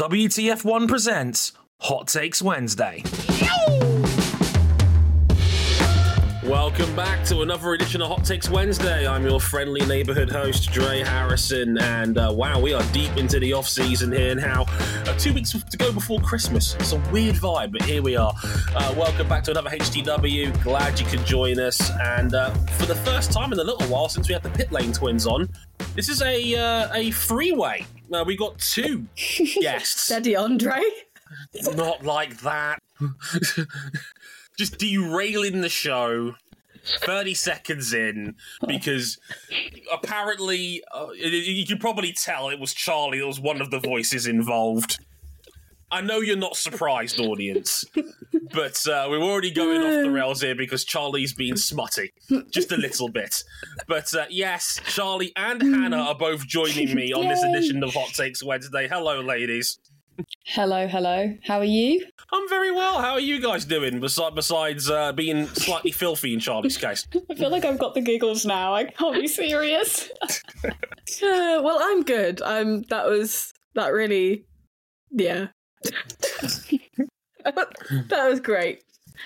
WTF1 presents Hot Takes Wednesday. Welcome back to another edition of Hot Takes Wednesday. I'm your friendly neighborhood host, Dre Harrison, and wow, we are deep into the off-season here now. 2 weeks to go before Christmas. It's a weird vibe, but here we are. Welcome back to another HTW. Glad you could join us. And for the first time in a little while since we had the Pit Lane twins on, this is a three-way. We got two guests. Steady, Andre. Not like that. Just derailing the show 30 seconds in because apparently you can probably tell it was Charlie that was one of the voices involved. I know you're not surprised, audience, but we're already going off the rails here because Charlie's being smutty, just a little bit. But yes, Charlie and Hannah are both joining me on this edition of Hot Takes Wednesday. Hello, ladies. Hello. How are you? I'm very well. How are you guys doing, besides being slightly filthy in Charlie's case? I feel like I've got the giggles now. I can't be serious. Well, I'm good. That was great.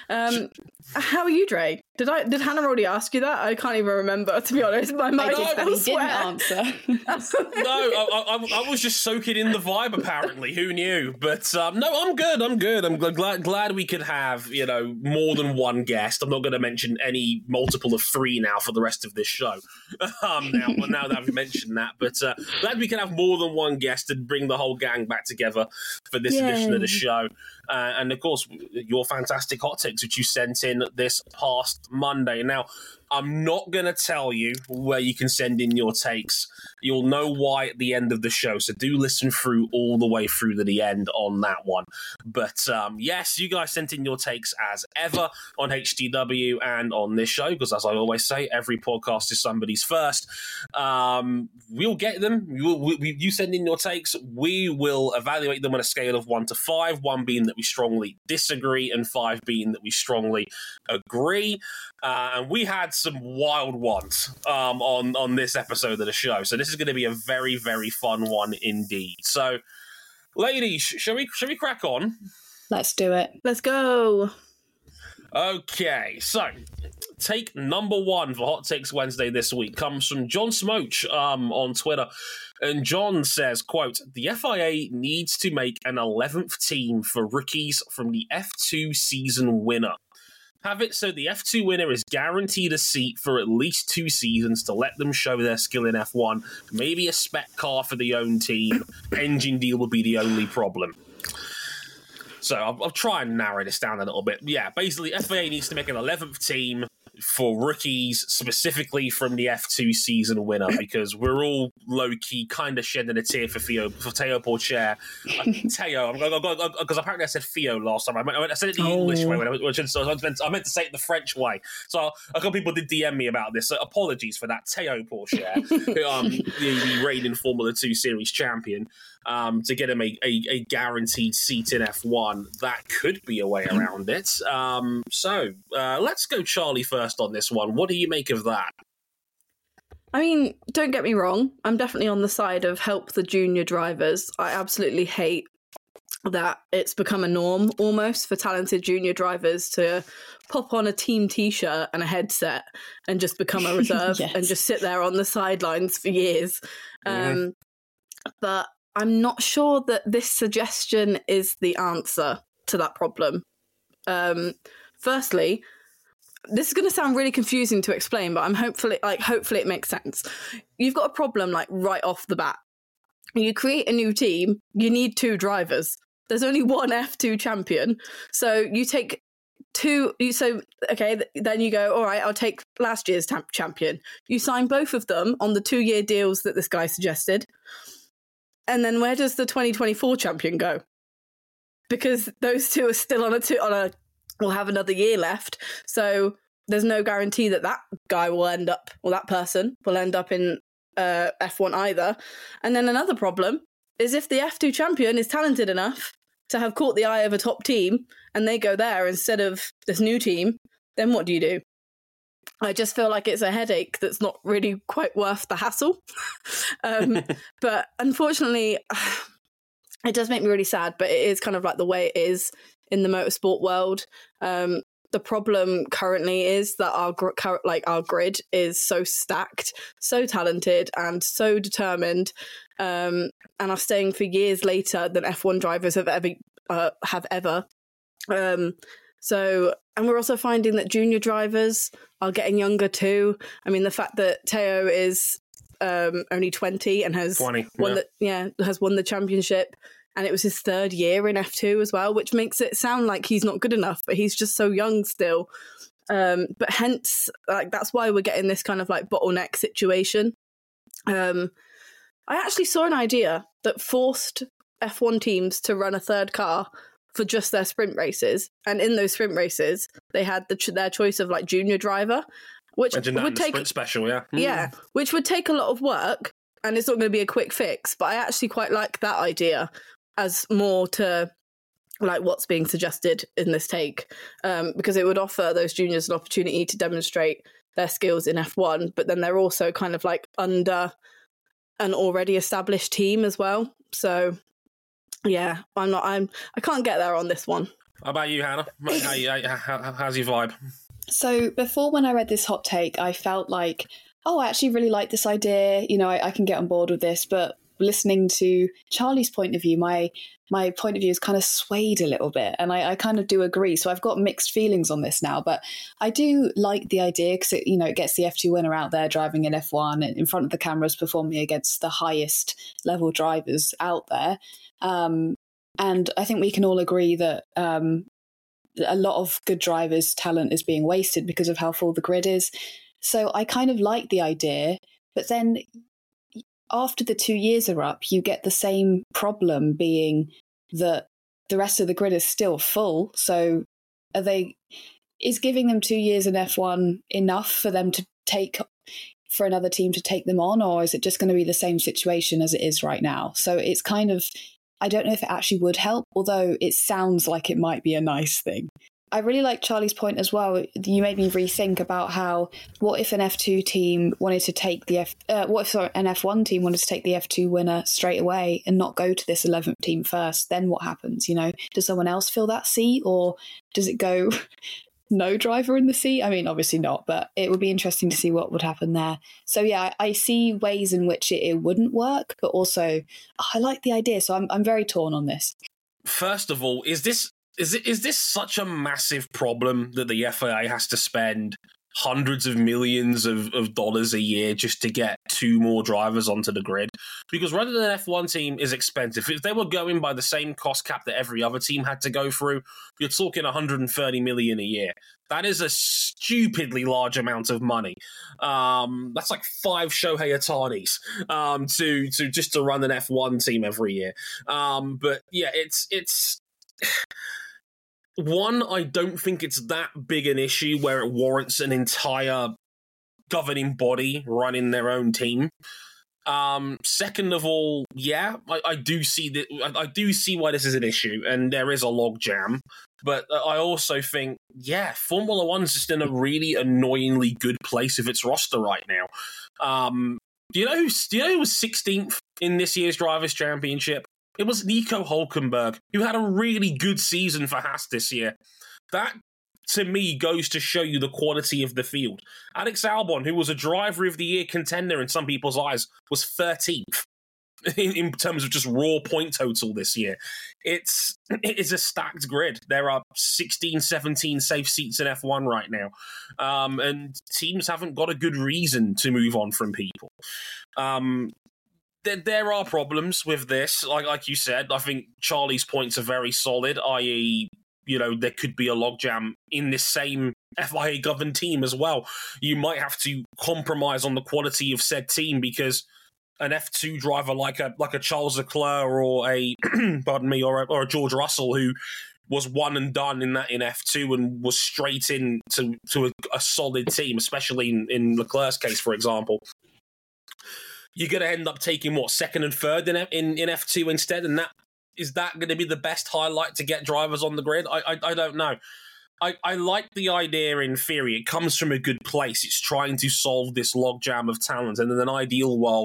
How are you, Dre? Did Hannah already ask you that? I can't even remember, to be honest. My mind just didn't answer. No, I was just soaking in the vibe, apparently. Who knew? But no, I'm good. I'm glad we could have, more than one guest. I'm not going to mention any multiple of three now for the rest of this show. Now that I've mentioned that. But glad we can have more than one guest and bring the whole gang back together for this edition of the show. And of course, your fantastic hot takes, which you sent in this past Monday. Now, I'm not going to tell you where you can send in your takes. You'll know why at the end of the show, so do listen through all the way through to the end on that one. But yes, you guys sent in your takes as ever on HTW and on this show, because as I always say, every podcast is somebody's first. We'll get them. You send in your takes. We will evaluate them on a scale of 1 to 5, 1 being that we strongly disagree and 5 being that we strongly agree. And we had some wild ones on this episode of the show. So this is going to be a very, very fun one indeed. So, ladies, shall we crack on? Let's do it. Let's go. Okay, so take number 1 for Hot Takes Wednesday this week comes from John Smoach on Twitter. And John says, quote, "The FIA needs to make an 11th team for rookies from the F2 season winner. Have it so the F2 winner is guaranteed a seat for at least 2 seasons to let them show their skill in F1. Maybe a spec car for the own team. Engine deal will be the only problem." So I'll try and narrow this down a little bit. Yeah, basically, FIA needs to make an 11th team for rookies, specifically from the F2 season winner, because we're all low-key kind of shedding a tear for Théo Pourchaire. Théo, because apparently I said Theo last time. I said it the English way, I meant to say it the French way. So a couple people did DM me about this, so apologies for that. Théo Pourchaire, the reigning Formula 2 Series champion, to get him a guaranteed seat in F1. That could be a way around it. So let's go Charlie first on this one. What do you make of that? I mean, don't get me wrong. I'm definitely on the side of help the junior drivers. I absolutely hate that it's become a norm almost for talented junior drivers to pop on a team t-shirt and a headset and just become a reserve and just sit there on the sidelines for years. But I'm not sure that this suggestion is the answer to that problem. Firstly, this is going to sound really confusing to explain, but hopefully it makes sense. You've got a problem right off the bat. You create a new team, you need 2 drivers. There's only one F2 champion. So you take 2, then you go, all right, I'll take last year's champion. You sign both of them on the 2-year deals that this guy suggested. And then where does the 2024 champion go? Because those 2 are still will have another year left. So there's no guarantee that guy will end up, or that person will end up in F1 either. And then another problem is if the F2 champion is talented enough to have caught the eye of a top team and they go there instead of this new team, then what do you do? I just feel like it's a headache that's not really quite worth the hassle. But unfortunately, it does make me really sad, but it is kind of like the way it is in the motorsport world. The problem currently is that our grid is so stacked, so talented, and so determined, and are staying for years later than F1 drivers have ever. And we're also finding that junior drivers are getting younger too. I mean, the fact that Teo is only 20 and has won the championship, and it was his third year in F2 as well, which makes it sound like he's not good enough, but he's just so young still. But hence, like, that's why we're getting this kind of like bottleneck situation. I actually saw an idea that forced F1 teams to run a third car for just their sprint races, and in those sprint races, they had their choice of like junior driver, which would take sprint special, which would take a lot of work, and it's not going to be a quick fix. But I actually quite like that idea as more to like what's being suggested in this take, because it would offer those juniors an opportunity to demonstrate their skills in F1, but then they're also kind of like under an already established team as well. So yeah, I can't get there on this one. How about you, Hannah? How's your vibe? So before, when I read this hot take, I felt like, oh, I actually really like this idea. You know, I can get on board with this. But listening to Charlie's point of view, my point of view is kind of swayed a little bit. And I kind of do agree. So I've got mixed feelings on this now. But I do like the idea because, it gets the F2 winner out there driving in F1 and in front of the cameras, performing against the highest level drivers out there. And I think we can all agree that a lot of good drivers' talent is being wasted because of how full the grid is. So I kind of like the idea, but then after the 2 years are up, you get the same problem, being that the rest of the grid is still full. So is giving them 2 years in F1 enough for them to for another team to take them on, or is it just going to be the same situation as it is right now? So it's kind of, I don't know if it actually would help, although it sounds like it might be a nice thing. I really like Charlie's point as well. You made me rethink about what if an F2 team wanted to take an F1 team wanted to take the F2 winner straight away and not go to this 11th team first? Then what happens? Does someone else fill that seat, or does it go no driver in the seat? I mean, obviously not, but it would be interesting to see what would happen there. So yeah, I see ways in which it wouldn't work, but also I like the idea. So I'm very torn on this. First of all, is this such a massive problem that the FIA has to spend hundreds of millions of dollars a year just to get two more drivers onto the grid? Because rather than an F1 team is expensive, if they were going by the same cost cap that every other team had to go through, you're talking 130 million a year. That is a stupidly large amount of money. That's like 5 Shohei Ohtanis to run an F1 team every year. But yeah, it's one, I don't think it's that big an issue where it warrants an entire governing body running their own team. Second of all, yeah, I do see that. I do see why this is an issue, and there is a log jam. But I also think, yeah, Formula One's just in a really annoyingly good place with its roster right now. Do you know who was 16th in this year's Drivers' Championship? It was Nico Hulkenberg, who had a really good season for Haas this year. That, to me, goes to show you the quality of the field. Alex Albon, who was a Driver of the Year contender in some people's eyes, was 13th in terms of just raw point total this year. It is a stacked grid. There are 16, 17 safe seats in F1 right now. And teams haven't got a good reason to move on from people. There are problems with this. Like you said, I think Charlie's points are very solid, i.e., there could be a logjam in this same FIA-governed team as well. You might have to compromise on the quality of said team because an F2 driver like a Charles Leclerc or a or a George Russell, who was one and done in F2 and was straight in to a solid team, especially in Leclerc's case, for example. You're going to end up taking, second and third in F2 instead? And is that going to be the best highlight to get drivers on the grid? I don't know. I like the idea in theory. It comes from a good place. It's trying to solve this logjam of talent. And in an ideal world,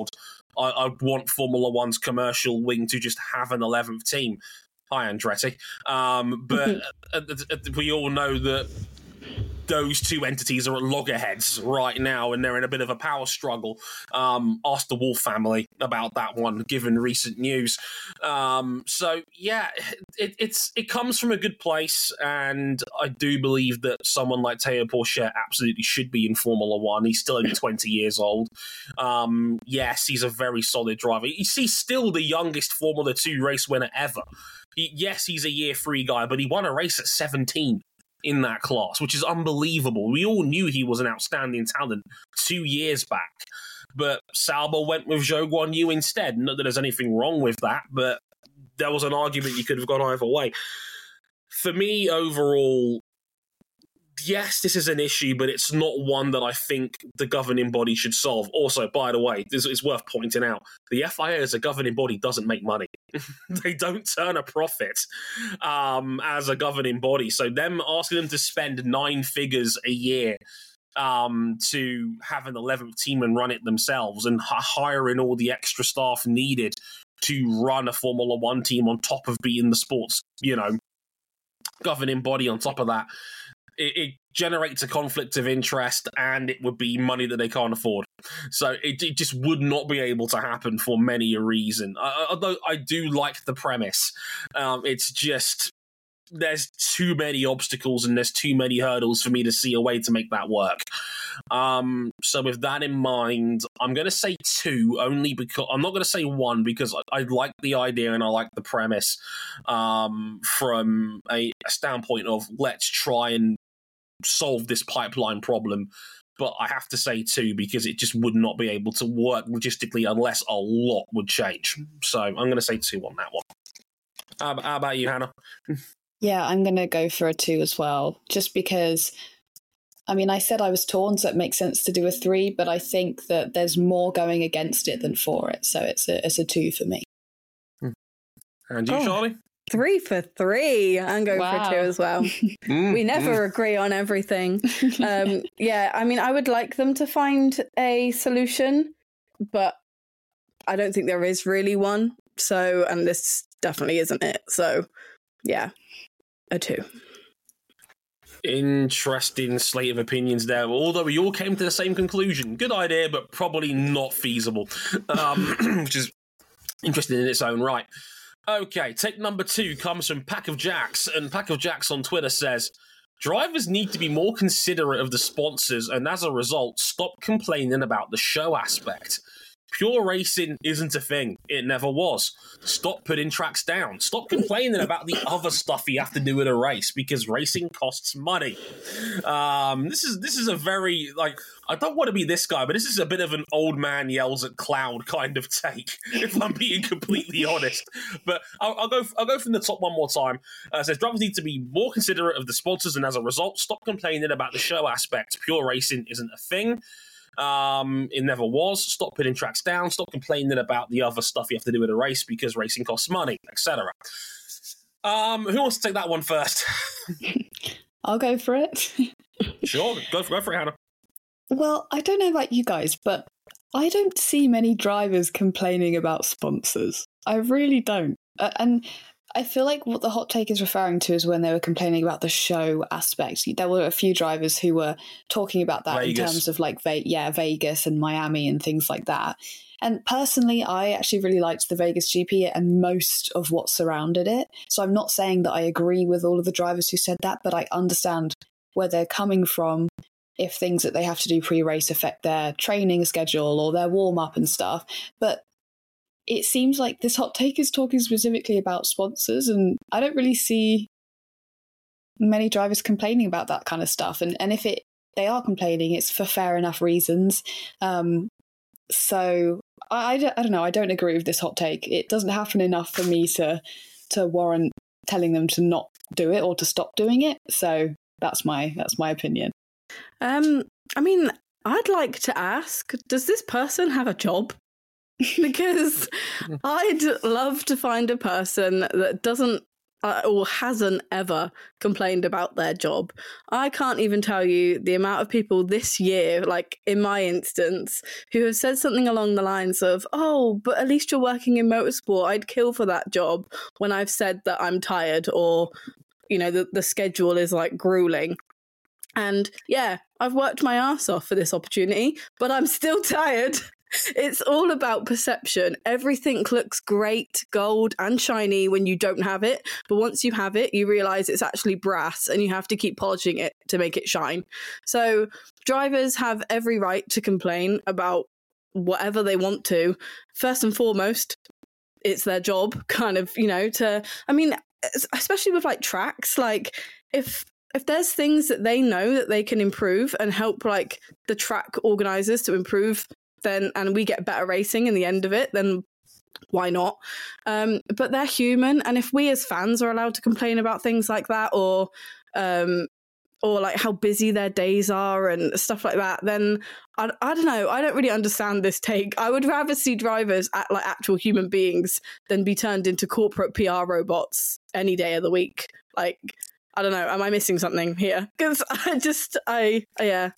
I'd want Formula One's commercial wing to just have an 11th team. Hi, Andretti. But we all know that those two entities are at loggerheads right now, and they're in a bit of a power struggle. Ask the Wolf family about that one, given recent news. So yeah, it comes from a good place, and I do believe that someone like Théo Pourchaire absolutely should be in Formula One. He's still only 20 years old. Yes, he's a very solid driver. He's still the youngest Formula 2 race winner ever. Yes, he's a year 3 guy, but he won a race at 17. In that class, which is unbelievable. We all knew he was an outstanding talent 2 years back, but Sauber went with Zhou Guanyu instead. Not that there's anything wrong with that, but there was an argument you could have gone either way. For me, overall, yes, this is an issue, but it's not one that I think the governing body should solve. Also, by the way, it's worth pointing out, the FIA as a governing body doesn't make money. They don't turn a profit as a governing body. So them asking them to spend 9 figures a year to have an 11th team and run it themselves, and hiring all the extra staff needed to run a Formula One team on top of being the sports, governing body on top of that, it generates a conflict of interest, and it would be money that they can't afford. So it just would not be able to happen for many a reason. Although I do like the premise. It's just there's too many obstacles and there's too many hurdles for me to see a way to make that work. So with that in mind, I'm going to say 2, only because I'm not going to say 1, because I like the idea and I like the premise from a standpoint of let's try and solve this pipeline problem. But I have to say 2 because it just would not be able to work logistically unless a lot would change. So I'm going to say 2 on that one. How about you, Hannah? Yeah, I'm going to go for a 2 as well, just because, I said I was torn, so it makes sense to do a 3, but I think that there's more going against it than for it, so it's a 2 for me. And you, Charlie? 3 for 3. I'm going for 2 as well. We never agree on everything. I would like them to find a solution, but I don't think there is really one. So, and this definitely isn't it. So, yeah, a 2. Interesting slate of opinions there. Although we all came to the same conclusion. Good idea, but probably not feasible. Which is interesting in its own right. Okay, take number 2 comes from Pack of Jacks, and Pack of Jacks on Twitter says, drivers need to be more considerate of the sponsors and as a result, stop complaining about the show aspect. Pure racing isn't a thing. It never was. Stop putting tracks down. Stop complaining about the other stuff you have to do in a race because racing costs money. This is a very, I don't want to be this guy, but this is a bit of an old man yells at cloud kind of take, if I'm being completely honest. But I'll go from the top one more time. It says drivers need to be more considerate of the sponsors and as a result, stop complaining about the show aspect. Pure racing isn't a thing. It never was. Stop putting tracks down. Stop complaining about the other stuff you have to do in a race because racing costs money, etc. Who wants to take that one first? I'll go for it. Sure, go for it, Hannah. Well, I don't know about you guys, but I don't see many drivers complaining about sponsors. I really don't. And I feel like what the hot take is referring to is when they were complaining about the show aspect. There were a few drivers who were talking about that Vegas. In terms of Vegas and Miami and things like that. And personally, I actually really liked the Vegas GP and most of what surrounded it. So I'm not saying that I agree with all of the drivers who said that, but I understand where they're coming from if things that they have to do pre-race affect their training schedule or their warm-up and stuff. But it seems like this hot take is talking specifically about sponsors, and I don't really see many drivers complaining about that kind of stuff. And if they are complaining, it's for fair enough reasons. So I don't know. I don't agree with this hot take. It doesn't happen enough for me to warrant telling them to not do it or to stop doing it. So that's my opinion. I'd like to ask, does this person have a job? Because I'd love to find a person that doesn't or hasn't ever complained about their job. I can't even tell you the amount of people this year, like in my instance, who have said something along the lines of, oh, but at least you're working in motorsport. I'd kill for that job, when I've said that I'm tired, or, you know, the schedule is like grueling. And yeah, I've worked my ass off for this opportunity, but I'm still tired. It's all about perception. Everything looks great, gold and shiny when you don't have it. But once you have it, you realize it's actually brass and you have to keep polishing it to make it shine. So drivers have every right to complain about whatever they want to. First and foremost, it's their job, kind of, you know, especially with like tracks, like if there's things that they know that they can improve and help like the track organizers to improve, then, and we get better racing in the end of it, then why not? But they're human, and if we as fans are allowed to complain about things like that, or like how busy their days are and stuff like that, then I don't know. I don't really understand this take. I would rather see drivers act like actual human beings than be turned into corporate PR robots any day of the week. Like, I don't know. Am I missing something here? Because yeah.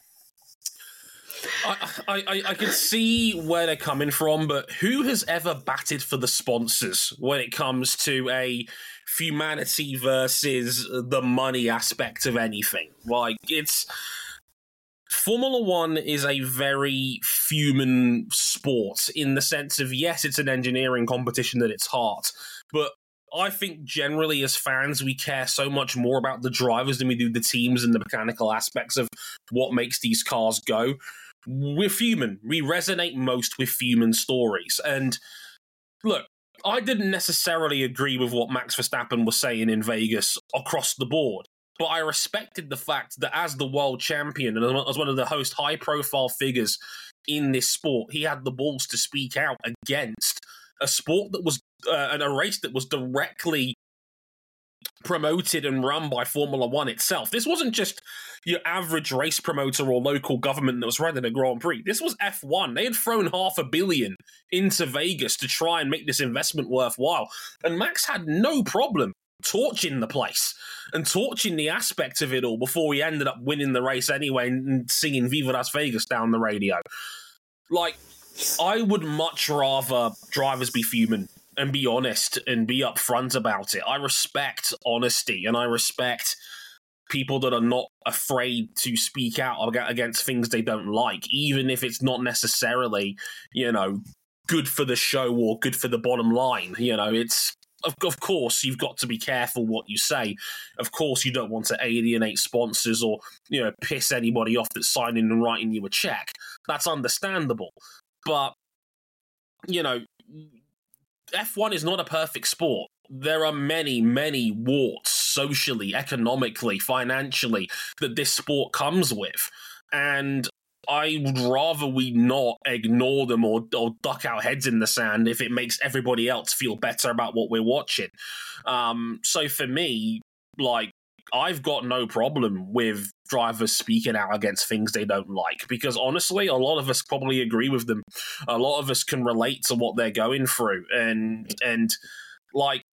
I can see where they're coming from, but who has ever batted for the sponsors when it comes to a humanity versus the money aspect of anything? Like, it's... Formula One is a very human sport in the sense of, yes, it's an engineering competition at its heart, but I think generally as fans, we care so much more about the drivers than we do the teams and the mechanical aspects of what makes these cars go. We're human. We resonate most with human stories. And look, I didn't necessarily agree with what Max Verstappen was saying in Vegas across the board, but I respected the fact that as the world champion and as one of the most high-profile figures in this sport, he had the balls to speak out against a sport that was and a race that was directly promoted and run by Formula One itself. This wasn't just your average race promoter or local government that was running a Grand Prix. This was F1. They had thrown $500 million into Vegas to try and make this investment worthwhile. And Max had no problem torching the place and torching the aspect of it all before he ended up winning the race anyway and singing Viva Las Vegas down the radio. Like, I would much rather drivers be human and be honest and be upfront about it. I respect honesty, and I respect people that are not afraid to speak out against things they don't like, even if it's not necessarily, you know, good for the show or good for the bottom line. You know, it's of course you've got to be careful what you say. Of course you don't want to alienate sponsors or, you know, piss anybody off that's signing and writing you a check. That's understandable. But, you know, F1 is not a perfect sport. There are many, many warts socially, economically, financially that this sport comes with. And I would rather we not ignore them or duck our heads in the sand if it makes everybody else feel better about what we're watching. So for me, like, I've got no problem with drivers speaking out against things they don't like, because honestly, a lot of us probably agree with them. A lot of us can relate to what they're going through. And like,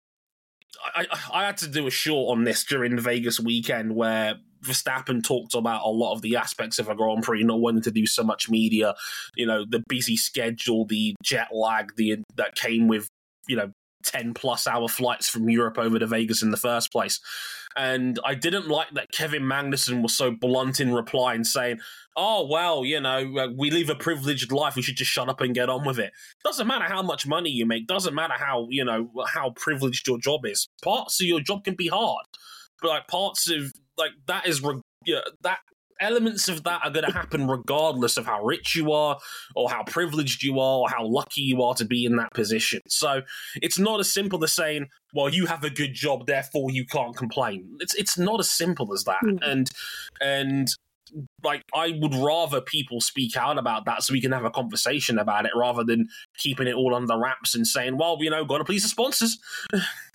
I had to do a short on this during the Vegas weekend where Verstappen talked about a lot of the aspects of a Grand Prix, not wanting to do so much media, you know, the busy schedule, the jet lag that came with, you know, 10-plus hour flights from Europe over to Vegas in the first place. And I didn't like that Kevin Magnussen was so blunt in reply and saying, oh, well, you know, we live a privileged life, we should just shut up and get on with it. Doesn't matter how much money you make, doesn't matter how, you know, how privileged your job is. Parts of your job can be hard. But like parts of, like, that is, that elements of that are going to happen regardless of how rich you are or how privileged you are or how lucky you are to be in that position. So it's not as simple as saying, well, you have a good job, therefore you can't complain. It's not as simple as that. And like, I would rather people speak out about that so we can have a conversation about it rather than keeping it all under wraps and saying, well, you know, got to please the sponsors.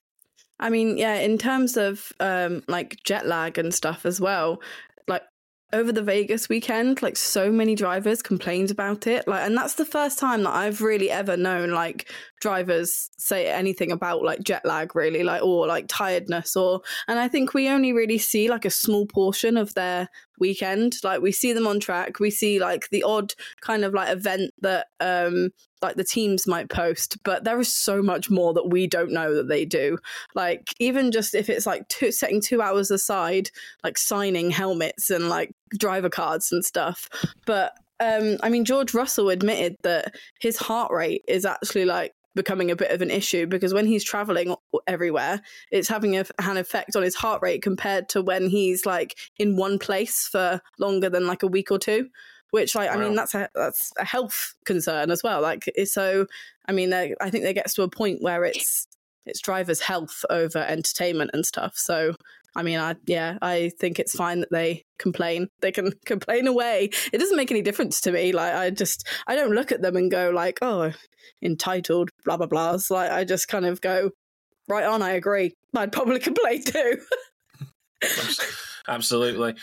I mean, yeah, in terms of like jet lag and stuff as well, like over the Vegas weekend, like so many drivers complained about it. Like, and that's the first time that I've really ever known like drivers say anything about like jet lag, really, like, or like tiredness, and I think we only really see like a small portion of their weekend. Like, we see them on track, we see like the odd kind of like event that like the teams might post, but there is so much more that we don't know that they do. Like, even just if it's like setting 2 hours aside, like signing helmets and like driver cards and stuff. But I mean, George Russell admitted that his heart rate is actually like becoming a bit of an issue, because when he's traveling everywhere, it's having an effect on his heart rate compared to when he's like in one place for longer than like a week or two. Which, like, wow. I mean, that's a health concern as well. Like, so, I mean, I think it gets to a point where it's drivers' health over entertainment and stuff. So, I mean, I think it's fine that they complain. They can complain away. It doesn't make any difference to me. Like, I don't look at them and go like, oh, entitled, blah, blah, blah. So, like, I just kind of go, right on, I agree. I'd probably complain too. Absolutely.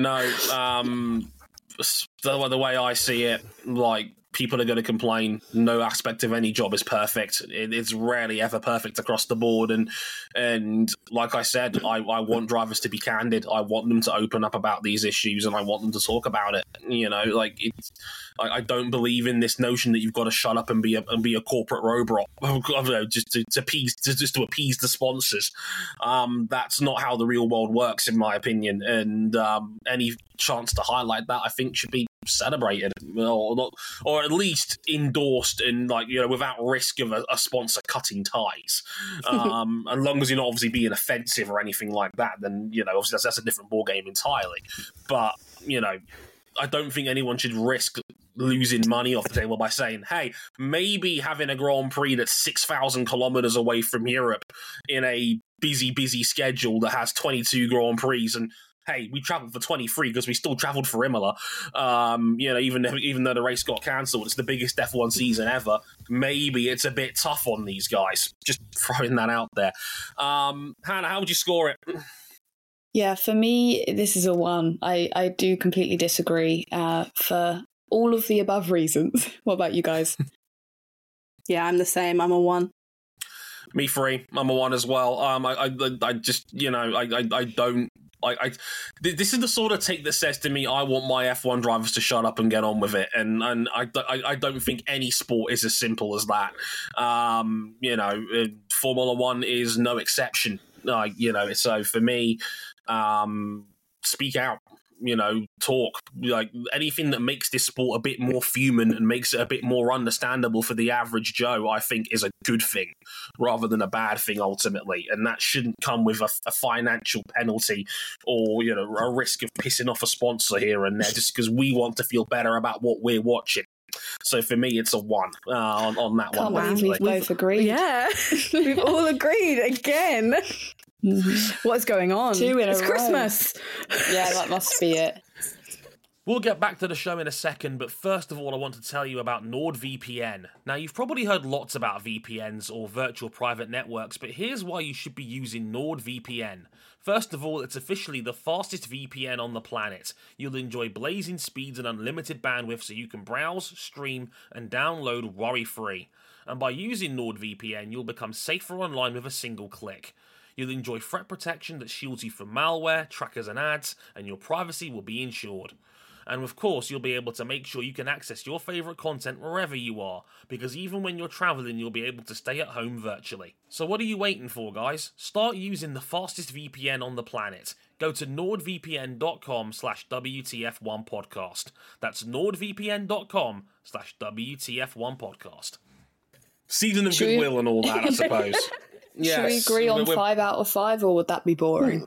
No, the way I see it, like, people are going to complain. No aspect of any job is perfect. It's rarely ever perfect across the board. And like I said, I want drivers to be candid. I want them to open up about these issues, and I want them to talk about it. You know, like, I don't believe in this notion that you've got to shut up and be a corporate robot just to appease the sponsors. That's not how the real world works, in my opinion. And any chance to highlight that, I think, should be celebrated, or at least endorsed, and, like, you know, without risk of a sponsor cutting ties. As long as you're not obviously being offensive or anything like that, then, you know, obviously that's a different ballgame entirely. But, you know, I don't think anyone should risk losing money off the table by saying, hey, maybe having a Grand Prix that's 6,000 kilometers away from Europe in a busy schedule that has 22 Grand Prix, and hey, we travelled for 23 because we still travelled for Imola. You know, even though the race got cancelled, it's the biggest F1 season ever. Maybe it's a bit tough on these guys. Just throwing that out there. Hannah, how would you score it? Yeah, for me, this is a 1. I do completely disagree for all of the above reasons. What about you guys? Yeah, I'm the same. I'm a 1. Me 3. I'm a 1 as well. I just, you know, I don't. This is the sort of take that says to me, I want my F1 drivers to shut up and get on with it, and I don't think any sport is as simple as that. You know, Formula One is no exception. You know, so for me, speak out. You know, talk, like, anything that makes this sport a bit more human and makes it a bit more understandable for the average Joe, I think, is a good thing rather than a bad thing ultimately. And that shouldn't come with a financial penalty or, you know, a risk of pissing off a sponsor here and there just because we want to feel better about what we're watching. So for me, it's a 1 on that one. Can't believe we've both agreed. Yeah, we've all agreed again. What's going on? 2 in a row. It's Christmas. Yeah, that must be it. We'll get back to the show in a second, but first of all, I want to tell you about NordVPN. Now, you've probably heard lots about VPNs or virtual private networks, but here's why you should be using NordVPN. First of all, it's officially the fastest VPN on the planet. You'll enjoy blazing speeds and unlimited bandwidth so you can browse, stream, and download worry-free. And by using NordVPN, you'll become safer online with a single click. You'll enjoy threat protection that shields you from malware, trackers and ads, and your privacy will be ensured. And of course, you'll be able to make sure you can access your favourite content wherever you are, because even when you're travelling, you'll be able to stay at home virtually. So what are you waiting for, guys? Start using the fastest VPN on the planet. Go to nordvpn.com/WTF1podcast. That's nordvpn.com/WTF1podcast. Season of goodwill and all that, I suppose. Yes. Should we agree on 5 out of 5, or would that be boring?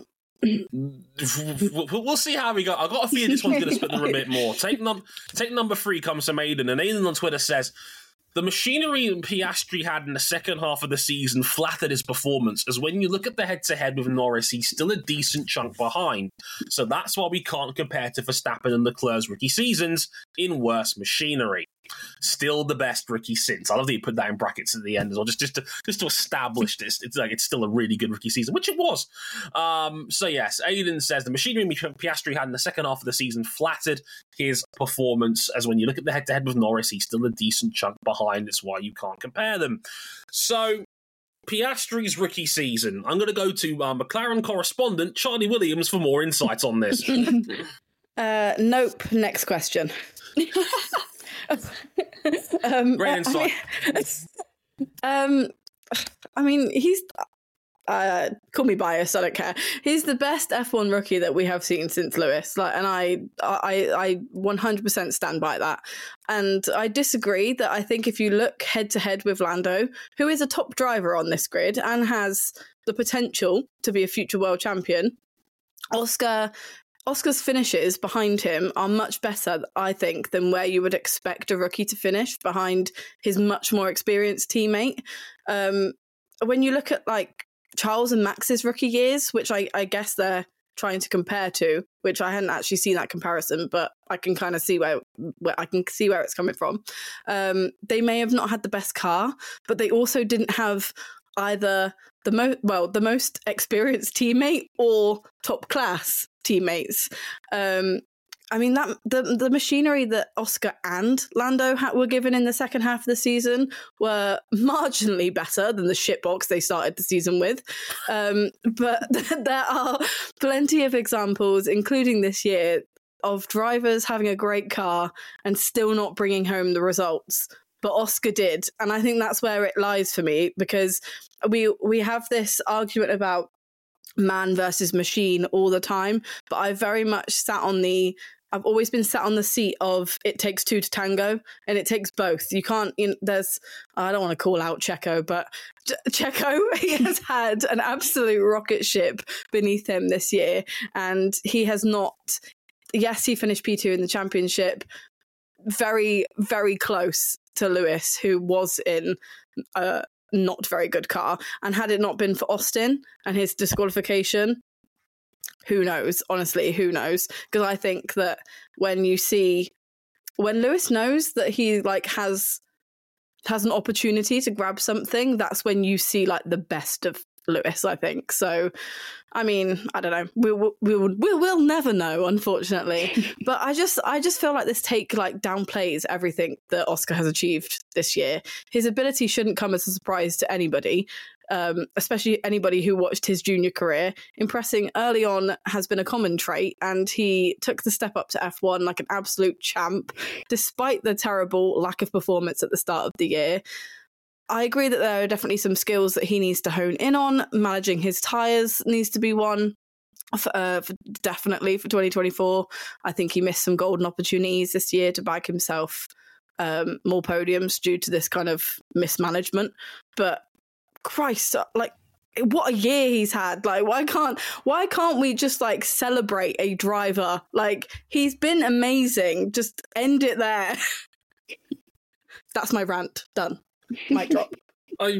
We'll see how we go. I've got a feeling this one's going to split them a bit more. Take number 3 comes from Aiden, and Aiden on Twitter says, the machinery Piastri had in the second half of the season flattered his performance, as when you look at the head-to-head with Norris, he's still a decent chunk behind. So that's why we can't compare to Verstappen and Leclerc's rookie seasons in worse machinery. Still the best rookie since. I love that you put that in brackets at the end as well, just to establish this. It's like it's still a really good rookie season, which it was. So yes, Aiden says the machinery Piastri had in the second half of the season flattered his performance, as when you look at the head-to-head with Norris, he's still a decent chunk behind. It's why you can't compare them. So Piastri's rookie season. I'm going to go to McLaren correspondent Charlie Williams for more insights on this. Nope. Next question. Great insight. I mean, he's call me biased, I don't care. He's the best F1 rookie that we have seen since Lewis. And I 100% stand by that. And I disagree that I think if you look head to head with Lando, who is a top driver on this grid and has the potential to be a future world champion, Oscar's finishes behind him are much better, I think, than where you would expect a rookie to finish behind his much more experienced teammate. When you look at Charles and Max's rookie years, which I guess they're trying to compare to, which I hadn't actually seen that comparison, but I can kind of see where it's coming from. They may have not had the best car, but they also didn't have either the most experienced teammate or top class teammates. I mean, that the machinery that Oscar and Lando were given in the second half of the season were marginally better than the shitbox they started the season with. But there are plenty of examples, including this year, of drivers having a great car and still not bringing home the results. But Oscar did. And I think that's where it lies for me, because we have this argument about man versus machine all the time, but I very much I've always been sat on the seat of it takes two to tango, and it takes both. You can't, I don't want to call out Checo, but Checo, he has had an absolute rocket ship beneath him this year, and he has not, yes, he finished P2 in the championship, very, very close to Lewis, who was in not very good car, and had it not been for Austin and his disqualification, who knows? Honestly, who knows? Because I think that when Lewis knows that he has an opportunity to grab something, that's when you see the best of Lewis, I think. So, I mean, I don't know. We'll never know, unfortunately. But I just feel like this take downplays everything that Oscar has achieved this year. His ability shouldn't come as a surprise to anybody, especially anybody who watched his junior career. Impressing early on has been a common trait, and he took the step up to F1 like an absolute champ, despite the terrible lack of performance at the start of the year. I agree that there are definitely some skills that he needs to hone in on. Managing his tyres needs to be one, definitely for 2024. I think he missed some golden opportunities this year to bag himself more podiums due to this kind of mismanagement. But Christ, what a year he's had. Why can't we just celebrate a driver? He's been amazing. Just end it there. That's my rant. Done. Mic drop. I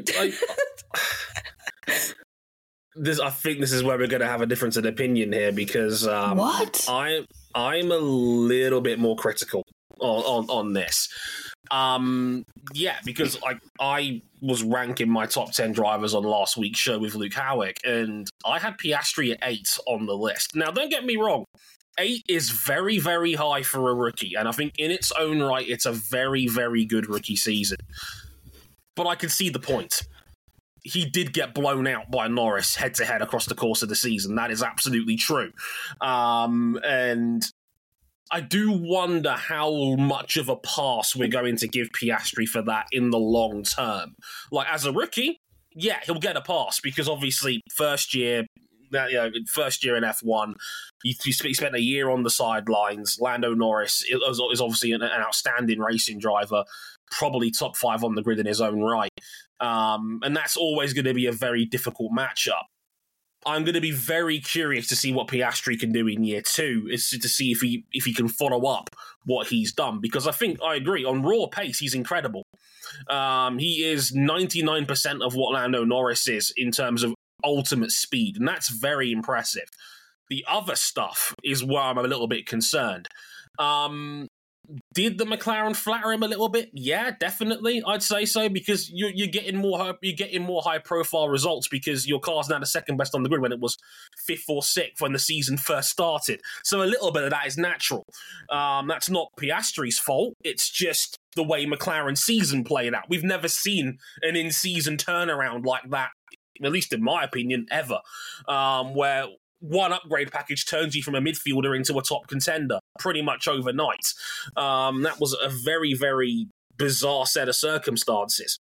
think this is where we're going to have a difference in opinion here, because what? I'm a little bit more critical on this. Because I was ranking my top 10 drivers on last week's show with Luke Howick, and I had Piastri at 8 on the list. Now, don't get me wrong. 8 is very, very high for a rookie, and I think in its own right, it's a very, very good rookie season. But I can see the point. He did get blown out by Norris head-to-head across the course of the season. That is absolutely true. And I do wonder how much of a pass we're going to give Piastri for that in the long term. As a rookie, yeah, he'll get a pass, because obviously first year in F1, he spent a year on the sidelines. Lando Norris is obviously an outstanding racing driver, probably top 5 on the grid in his own right. And that's always going to be a very difficult matchup. I'm going to be very curious to see what Piastri can do in year 2, is to see if he can follow up what he's done, because I agree, on raw pace, he's incredible. He is 99% of what Lando Norris is in terms of ultimate speed, and that's very impressive. The other stuff is where I'm a little bit concerned. Did the McLaren flatter him a little bit? Yeah, definitely. I'd say so, because you're getting more high profile results because your car's now the second best on the grid when it was fifth or sixth when the season first started. So a little bit of that is natural. That's not Piastri's fault. It's just the way McLaren's season played out. We've never seen an in-season turnaround like that, at least in my opinion, ever, where one upgrade package turns you from a midfielder into a top contender pretty much overnight. That was a very, very bizarre set of circumstances.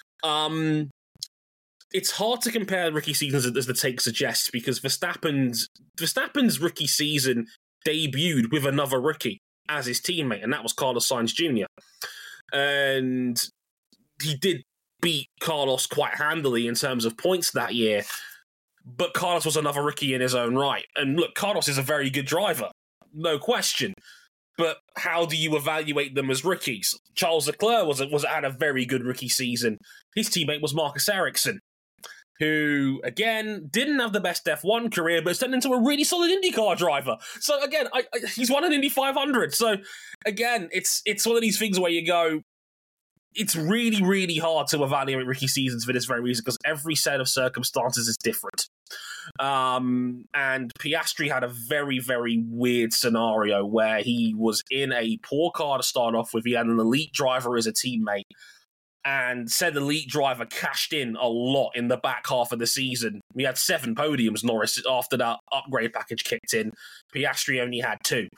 It's hard to compare rookie seasons as the take suggests, because Verstappen's rookie season debuted with another rookie as his teammate, and that was Carlos Sainz Jr. And he did beat Carlos quite handily in terms of points that year, but Carlos was another rookie in his own right. And look, Carlos is a very good driver, no question. But how do you evaluate them as rookies? Charles Leclerc had a very good rookie season. His teammate was Marcus Ericsson, who, again, didn't have the best F1 career, but has turned into a really solid IndyCar driver. So, again, he's won an Indy 500. So, again, it's one of these things where you go, it's really, really hard to evaluate rookie seasons for this very reason, because every set of circumstances is different. And Piastri had a very, very weird scenario where he was in a poor car to start off with. He had an elite driver as a teammate, and said elite driver cashed in a lot in the back half of the season. We had 7 podiums, Norris, after that upgrade package kicked in. Piastri only had 2.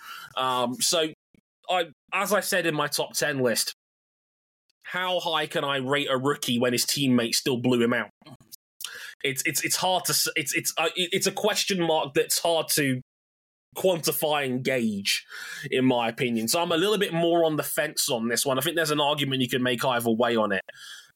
As I said in my top 10 list, how high can I rate a rookie when his teammate still blew him out? It's hard to it's a question mark that's hard to quantify and gauge, in my opinion. So I'm a little bit more on the fence on this one. I think there's an argument you can make either way on it.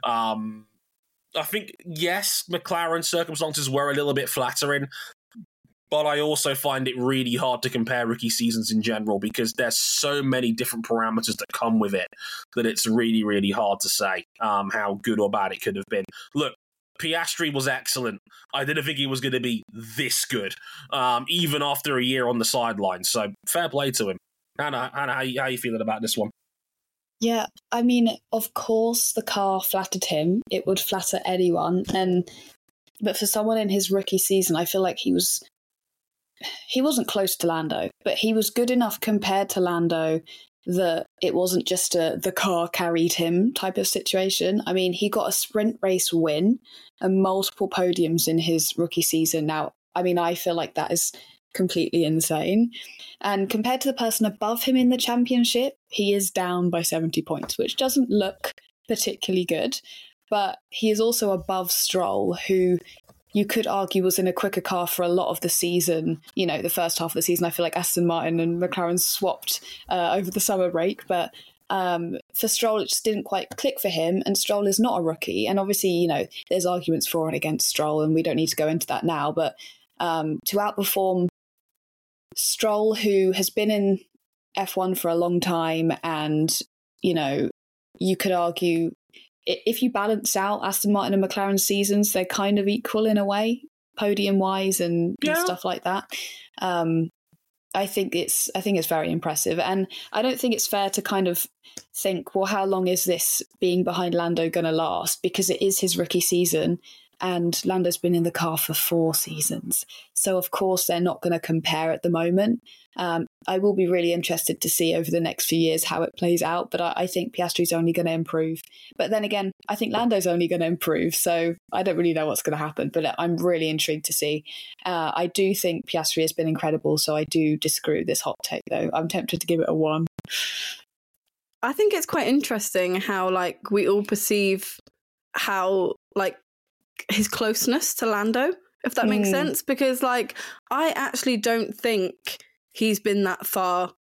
I think, yes, McLaren's circumstances were a little bit flattering, but I also find it really hard to compare rookie seasons in general, because there's so many different parameters that come with it that it's really, really hard to say how good or bad it could have been. Look, Piastri was excellent. I didn't think he was going to be this good, even after a year on the sidelines. So fair play to him. Hannah, how you feeling about this one? Yeah, I mean, of course, the car flattered him. It would flatter anyone. But for someone in his rookie season, I feel like he wasn't close to Lando, but he was good enough compared to Lando that it wasn't just the car carried him type of situation. I mean, he got a sprint race win and multiple podiums in his rookie season. Now, I mean, I feel like that is completely insane. And compared to the person above him in the championship, he is down by 70 points, which doesn't look particularly good. But he is also above Stroll, who you could argue was in a quicker car for a lot of the season. You know, the first half of the season, I feel like Aston Martin and McLaren swapped over the summer break. But for Stroll, it just didn't quite click for him. And Stroll is not a rookie. And obviously, you know, there's arguments for and against Stroll, and we don't need to go into that now. But to outperform Stroll, who has been in F1 for a long time, and, you know, you could argue, if you balance out Aston Martin and McLaren's seasons, they're kind of equal in a way, podium-wise and stuff like that. I think it's very impressive. And I don't think it's fair to kind of think, well, how long is this being behind Lando going to last? Because it is his rookie season, and Lando's been in the car for 4 seasons. So, of course, they're not going to compare at the moment. I will be really interested to see over the next few years how it plays out, but I think Piastri's only going to improve. But then again, I think Lando's only going to improve, so I don't really know what's going to happen, but I'm really intrigued to see. I do think Piastri has been incredible, so I do disagree with this hot take, though. I'm tempted to give it a 1. I think it's quite interesting how, like, we all perceive how, like, his closeness to Lando, if that makes sense, because, like, I actually don't think he's been that far.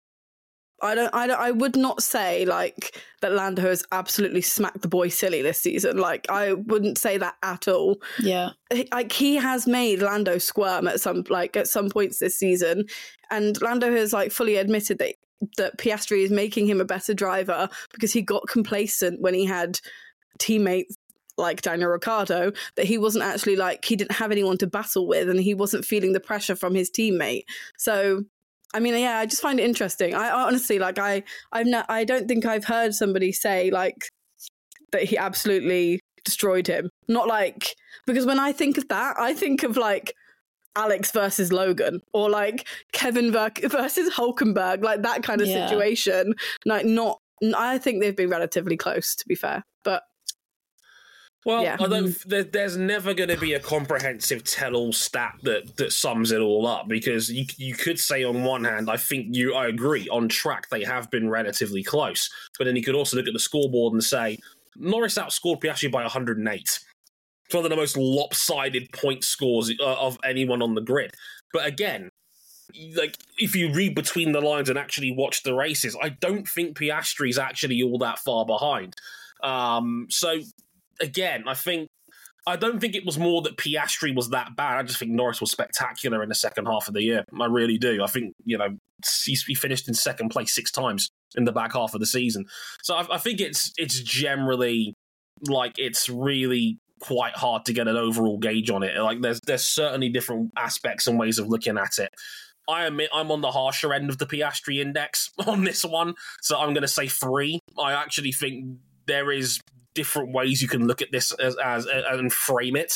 I would not say, like, that Lando has absolutely smacked the boy silly this season. Like, I wouldn't say that at all. Yeah. Like, he has made Lando squirm at some points this season, and Lando has, like, fully admitted that Piastri is making him a better driver because he got complacent when he had teammates like Daniel Ricciardo, that he wasn't actually, like, he didn't have anyone to battle with, and he wasn't feeling the pressure from his teammate. So I mean, yeah, I just find it interesting. I honestly, like, I don't think I've heard somebody say like that he absolutely destroyed him. Not like, because when I think of that, I think of like Alex versus Logan, or like Kevin versus Hulkenberg, like that kind of situation. Like, not. I think they've been relatively close, to be fair, but. Well, yeah. I don't. There's never going to be a comprehensive tell-all stat that sums it all up, because you could say on one hand, I agree, on track they have been relatively close, but then you could also look at the scoreboard and say Norris outscored Piastri by 108. It's one of the most lopsided point scores of anyone on the grid. But again, like, if you read between the lines and actually watch the races, I don't think Piastri's actually all that far behind. So. Again, I don't think it was more that Piastri was that bad. I just think Norris was spectacular in the second half of the year. I really do. I think, he finished in second place 6 times in the back half of the season. So I think it's generally, like, it's really quite hard to get an overall gauge on it. Like, there's certainly different aspects and ways of looking at it. I admit I'm on the harsher end of the Piastri index on this one, so I'm going to say 3. I actually think there is different ways you can look at this as and frame it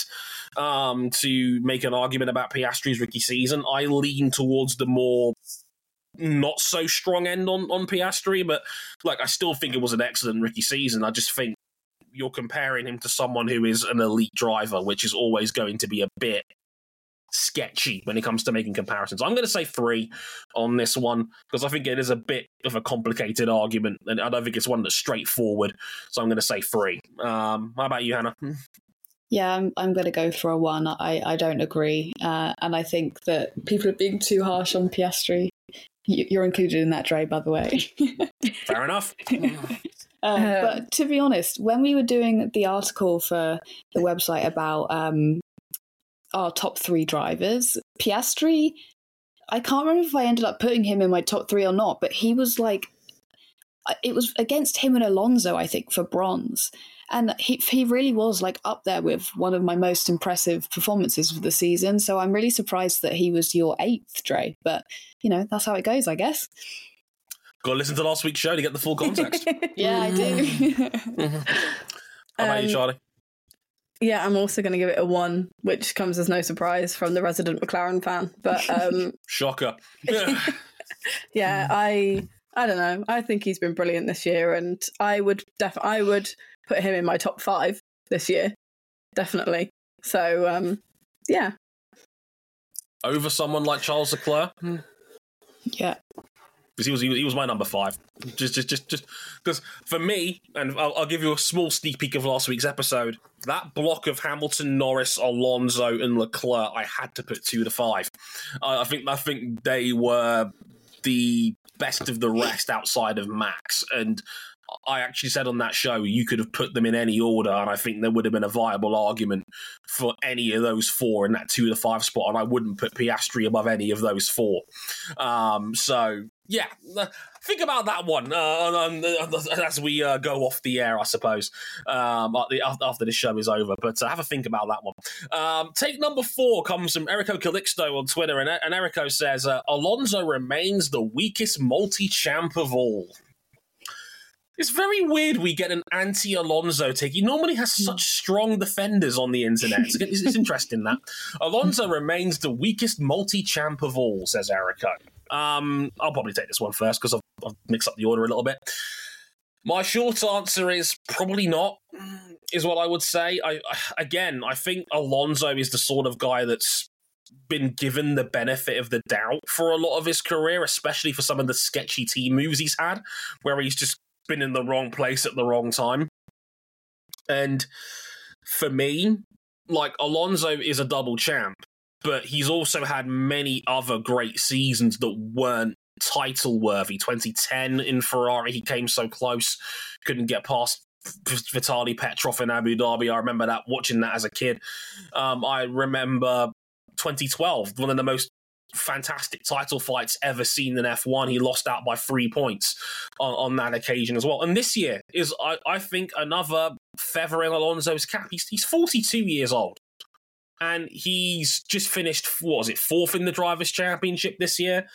to make an argument about Piastri's rookie season. I lean towards the more not so strong end on Piastri, but like, I still think it was an excellent rookie season. I just think you're comparing him to someone who is an elite driver, which is always going to be a bit sketchy when it comes to making comparisons. I'm going to say 3 on this one, because I think it is a bit of a complicated argument, and I don't think it's one that's straightforward. So I'm going to say 3. How about you, Hannah? Yeah, I'm going to go for a 1. I don't agree, and I think that people are being too harsh on Piastri. You're included in that, Dre, by the way. Fair enough. But to be honest, when we were doing the article for the website about our top 3 drivers, Piastri, I can't remember if I ended up putting him in my top 3 or not, but he was like, it was against him and Alonso, I think, for bronze. And he really was like up there with one of my most impressive performances of the season. So I'm really surprised that he was your 8th, Dre. But, that's how it goes, I guess. Got to listen to last week's show to get the full context. Yeah, I do. How about you, Charlie? Yeah, I'm also going to give it a 1, which comes as no surprise from the resident McLaren fan. But shocker. Yeah, I don't know. I think he's been brilliant this year, and I would put him in my top 5 this year, definitely. So yeah, over someone like Charles Leclerc. Yeah. Because he was my number 5. Just because for me, and I'll give you a small sneak peek of last week's episode, that block of Hamilton, Norris, Alonso, and Leclerc, I had to put 2 to 5. I think they were the best of the rest outside of Max, and I actually said on that show you could have put them in any order, and I think there would have been a viable argument for any of those 4 in that 2 to 5 spot, and I wouldn't put Piastri above any of those 4. So yeah, think about that one as we go off the air, I suppose, after this show is over. But have a think about that one. Take number 4 comes from Erico Calixto on Twitter, and Erico says, Alonso remains the weakest multi-champ of all. It's very weird we get an anti-Alonso take. He normally has such strong defenders on the internet. It's interesting that. Alonso remains the weakest multi-champ of all, says Erico. I'll probably take this one first because I've mixed up the order a little bit. My short answer is probably not, is what I would say. I think Alonso is the sort of guy that's been given the benefit of the doubt for a lot of his career, especially for some of the sketchy team moves he's had, where he's just been in the wrong place at the wrong time. And for me, like, Alonso is a double champ, but he's also had many other great seasons that weren't title worthy. 2010 in Ferrari, he came so close, couldn't get past Vitaly Petrov in Abu Dhabi. I remember that, watching that as a kid. I remember 2012, one of the most fantastic title fights ever seen in F1. He lost out by 3 points on that occasion as well. And this year is, I think, another feather in Alonso's cap. He's 42 years old. And he's just finished, 4th in the Drivers' Championship this year.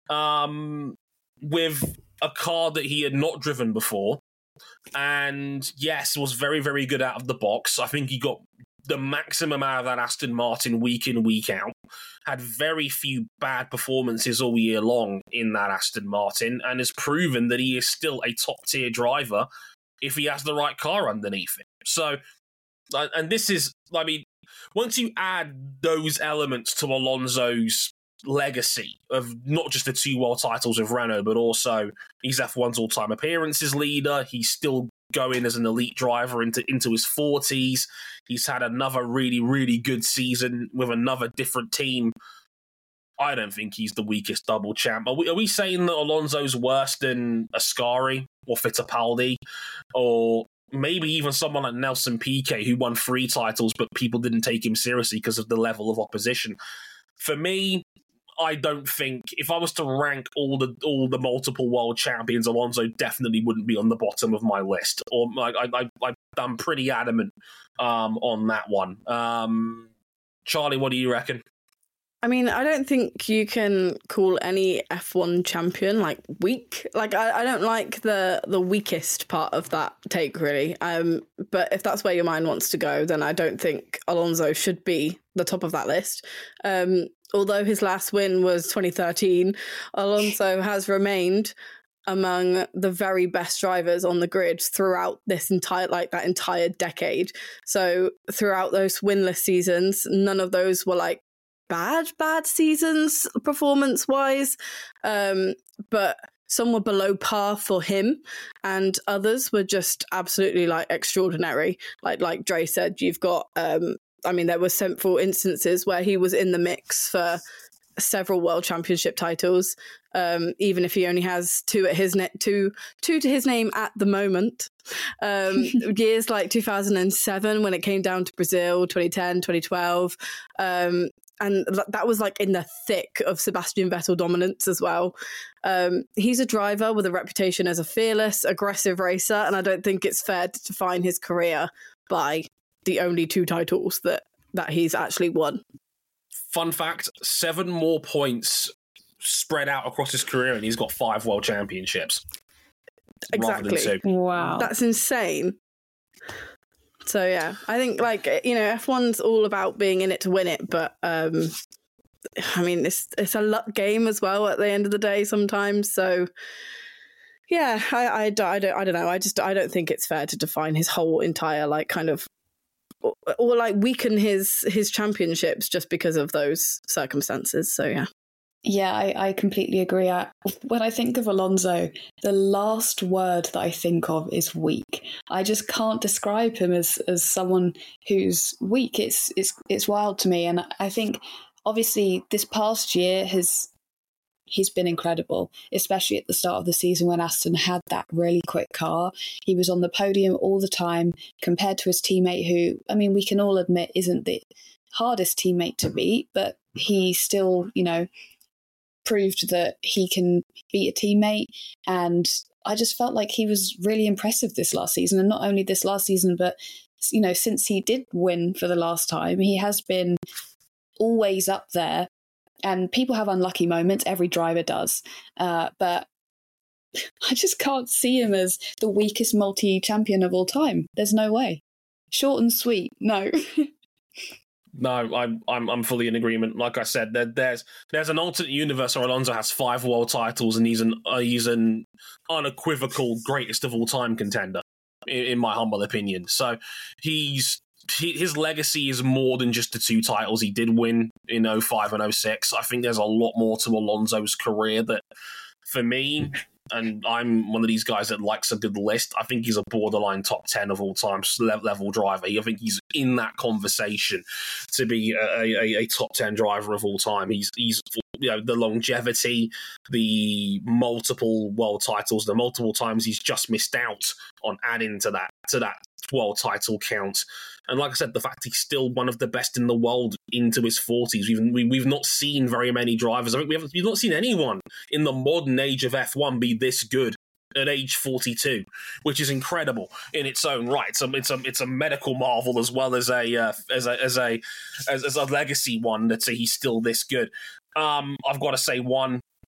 with a car that he had not driven before. And yes, was very, very good out of the box. I think he got the maximum out of that Aston Martin week in, week out. Had very few bad performances all year long in that Aston Martin, and has proven that he is still a top-tier driver if he has the right car underneath him. So, and this is, I mean, once you add those elements to Alonso's legacy of not just the 2 world titles with Renault, but also he's F1's all-time appearances leader. He's still going as an elite driver into his 40s. He's had another really, really good season with another different team. I don't think he's the weakest double champ. Are we saying that Alonso's worse than Ascari or Fittipaldi, or maybe even someone like Nelson Piquet, who won 3 titles, but people didn't take him seriously because of the level of opposition? For me, I don't think, if I was to rank all the multiple world champions, Alonso definitely wouldn't be on the bottom of my list. Or I'm pretty adamant on that one. Charlie, what do you reckon? I mean, I don't think you can call any F1 champion weak. I don't like the weakest part of that take, really. But if that's where your mind wants to go, then I don't think Alonso should be the top of that list. Although his last win was 2013, Alonso has remained among the very best drivers on the grid throughout this that entire decade. So throughout those winless seasons, none of those were bad seasons performance wise, but some were below par for him and others were just absolutely extraordinary. Like Dre said, you've got there were several instances where he was in the mix for several world championship titles, even if he only has 2 to his name at the moment. Years like 2007 when it came down to Brazil, 2010, 2012, and that was in the thick of Sebastian Vettel dominance as well. He's a driver with a reputation as a fearless, aggressive racer, and I don't think it's fair to define his career by the only 2 titles that he's actually won. Fun fact, 7 more points spread out across his career, and he's got 5 world championships. Exactly. Wow. That's insane. So yeah, I think F1's all about being in it to win it, but it's a luck game as well at the end of the day sometimes. So yeah, I don't know. I don't think it's fair to define his whole entire or weaken his championships just because of those circumstances. So yeah. Yeah, I completely agree. When I think of Alonso, the last word that I think of is weak. I just can't describe him as someone who's weak. It's wild to me. And I think, obviously, this past year he's been incredible, especially at the start of the season when Aston had that really quick car. He was on the podium all the time compared to his teammate who, we can all admit, isn't the hardest teammate to beat, but he still, proved that he can beat a teammate. And I just felt like he was really impressive this last season. And not only this last season, but, since he did win for the last time, he has been always up there. And people have unlucky moments. Every driver does. But I just can't see him as the weakest multi-champion of all time. There's no way. Short and sweet. No. No, I'm fully in agreement. Like I said, there's an alternate universe where Alonso has 5 world titles and he's an unequivocal greatest of all time contender, in my humble opinion. So his legacy is more than just the 2 titles he did win in 05 and 06. I think there's a lot more to Alonso's career that, for me, and I'm one of these guys that likes a good list, I think he's a borderline top 10 of all time level driver. I think he's in that conversation to be a top 10 driver of all time. He's the longevity, the multiple world titles, the multiple times he's just missed out on adding to that world title count. And like I said, the fact he's still one of the best in the world into his 40s. We've not seen very many drivers. I think we've not seen anyone in the modern age of F1 be this good at age 42, which is incredible in its own right. It's a medical marvel as well as a legacy one that he's still this good. I've got to say one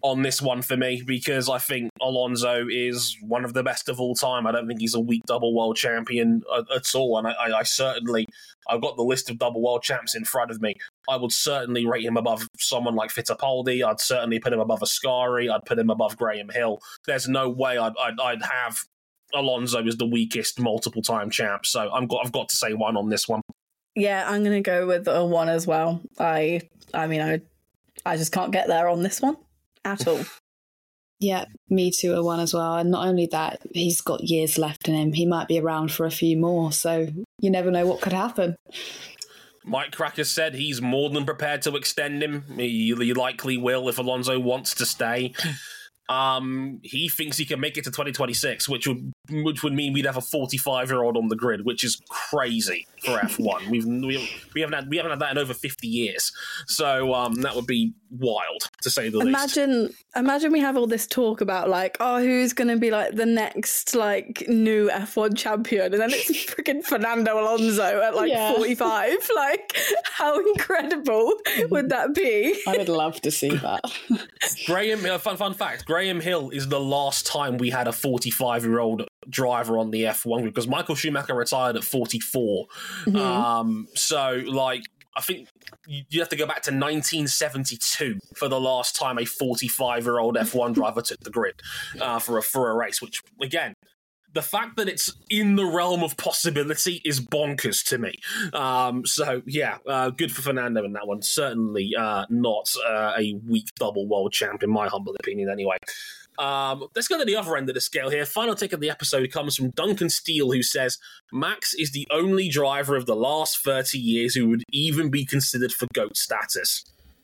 on this one for me, because I think Alonso is one of the best of all time. I don't think he's a weak double world champion at all. And I certainly, I've got the list of double world champs in front of me. I would certainly rate him above someone like Fittipaldi. I'd certainly put him above Ascari. I'd put him above Graham Hill. There's no way I'd have Alonso as the weakest multiple-time champ. So I've got to say 1 on this one. Yeah, I'm going to go with a 1 as well. I just can't get there on this one at all. Yeah, me too, a 1 as well. And not only that, he's got years left in him. He might be around for a few more, so you never know what could happen. Mike Cracker said he's more than prepared to extend him. He likely will if Alonso wants to stay. He thinks he can make it to 2026, which would mean we'd have a 45-year-old on the grid, which is crazy for F1. We haven't had that in over 50 years, so that would be wild to say the least. Imagine we have all this talk about like, oh, who's going to be like the next like new F1 champion, and then it's freaking Fernando Alonso at like 45. Like, how incredible would that be? I would love to see that. Fun fact: Graham Hill is the last time we had a 45-year-old driver on the F1 grid, because Michael Schumacher retired at 44. Mm-hmm. So, like, I think you have to go back to 1972 for the last time a 45-year-old F1 driver took the grid for a race, which, again, the fact that it's in the realm of possibility is bonkers to me. Good for Fernando in that one. Certainly not a weak double world champ, in my humble opinion, anyway. Let's go to the other end of the scale here. Final take of the episode comes from Duncan Steele, who says, Max is the only driver of the last 30 years who would even be considered for GOAT status.